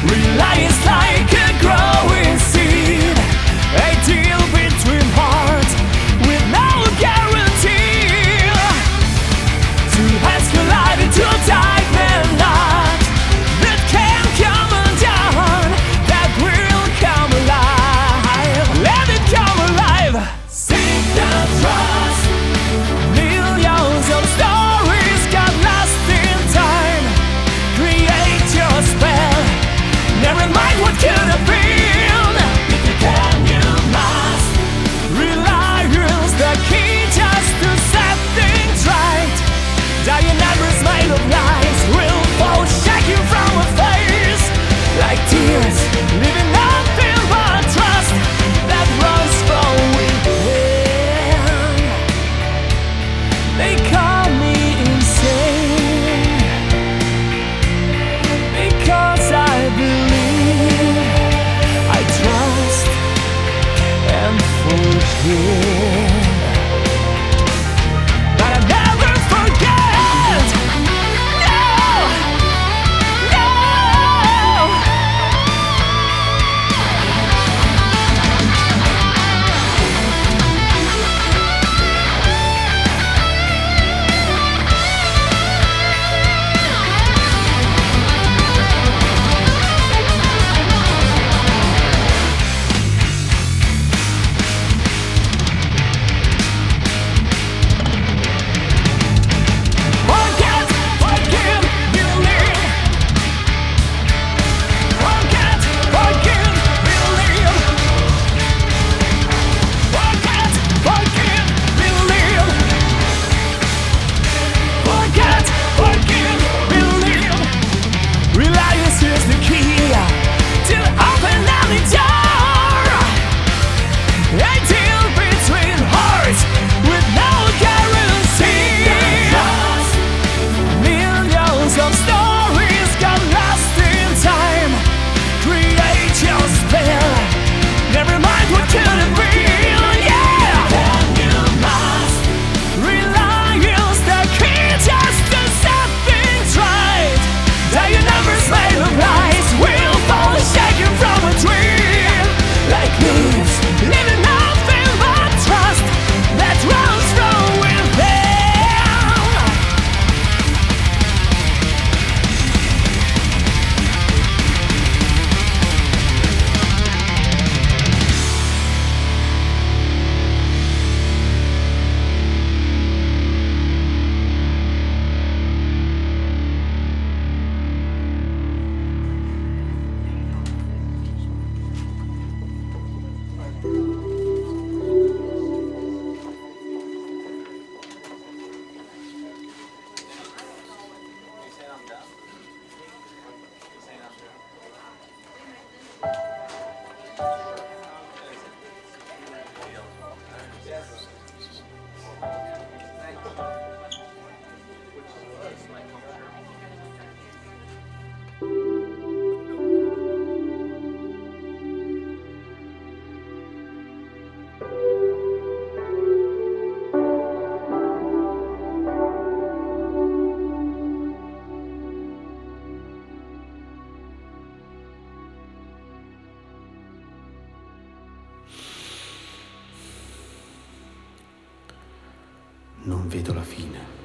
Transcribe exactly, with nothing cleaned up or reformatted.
Rely is like a growing seed, a deal between hearts with no guarantee. Two hands collide into a diamond knot that can come undone, that will come alive. Let it come alive. Sing the trust. Millions of stories got lost in time. Create your spell. Never mind what could have been. If you can, you must. Reliance, the key just to set things right. Dying embers made of lies will fall shaking from a face like tears, leaving nothing but trust that runs from within. They call me insane because I believe, I trust and forgive. But I never forget. No, no. Forget, forgive, believe. Forget, forgive, believe. Forget, forgive, believe. Forget, forgive, believe. Reliance is the key to open any door. A deal between hearts with no guarantee. Millions of stories got lost in time. Create your spell. Never mind what could have been. Yeah, then you must. Reliance, the key just to set things right. Dying embers made of lies will fall shaking from a tree like leaves, leaving nothing but trust that runs from within. Non vedo la fine.